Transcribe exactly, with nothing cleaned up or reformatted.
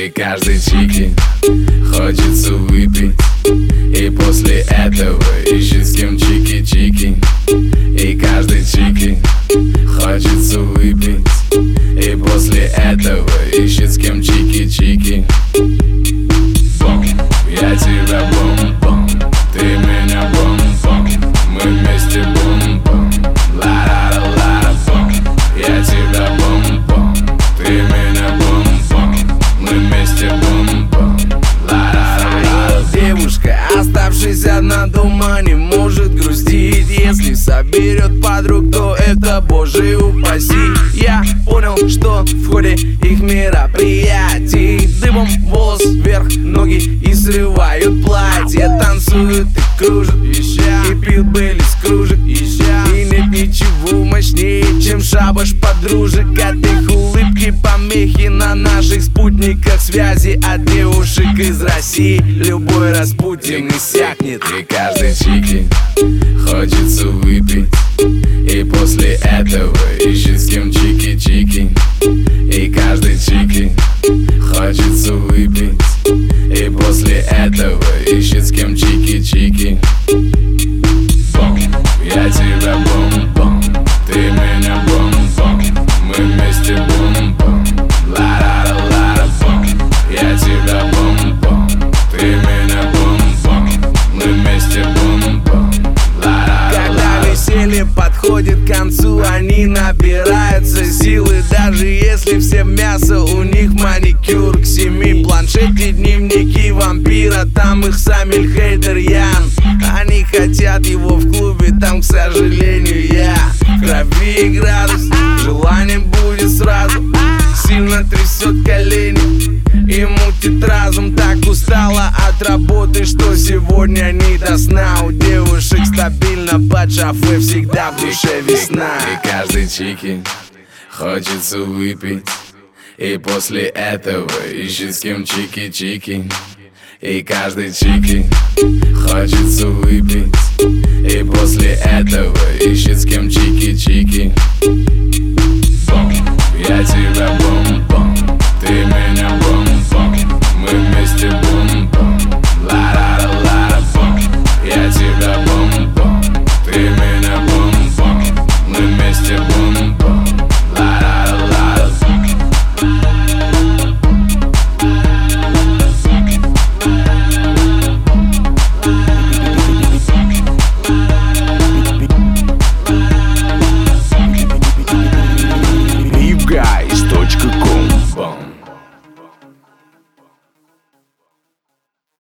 И каждой чики хочется выпить, и после этого ищет с кем чики-чики. И каждой чики хочется выпить, и после этого ищет с кем чики-чики. Бом, я тебя бом-бом, ты меня бом-бом, мы вместе бом-бом, ла-ла-ла-ла-бом. Я тебя бом-бом, ты меня бом-бом, мы вместе бом-бом, ла-ла-ла-ла. Девушка, оставшись одна дома, не может грустить. Если соберет подруг, то это боже упаси. Я понял, что в ходе их мероприятий дыбом волос вверх, ноги и срывают платье. Танцуют и кружат, и пьют Бейли с кружек. И нет ничего мощнее, чем шабаш подружек. От их улыбки помехи на наших спутниках связи. От девушек из России любой Распутин иссякнет. И каждой чики хочется выпить, и после этого ищет с кем чики-чики. И каждой чики хочется выпить, и после этого ищет с кем чики-чики. Бом, я тебя бом-бом, ты меня бом-бом, мы вместе бом-бом, ла-ла-ла-ла-бом. Я тебя бом-бом, ты меня бом-бом, мы вместе бом-бом, ла-ла-ла-ла. Когда веселье подходит к концу, они набираются силы. Даже если все мясо, у них маникюр к семи. Планшеты, дневники вампира, там их Самиль Хейдер Ян. Они хотят его в клубе, там, к сожалению, я. В крови градус, желание будет сразу. Сильно трясет колени и мутит разум. Так устала от работы, что сегодня не до сна. У девушек стабильно под шофе, всегда в душе весна. И каждой чики хочется выпить, и после этого ищет с кем чики-чики. И каждой чики хочется выпить, и после этого ищет с кем чики-чики. Бом, я тебя бом-бом, ты меня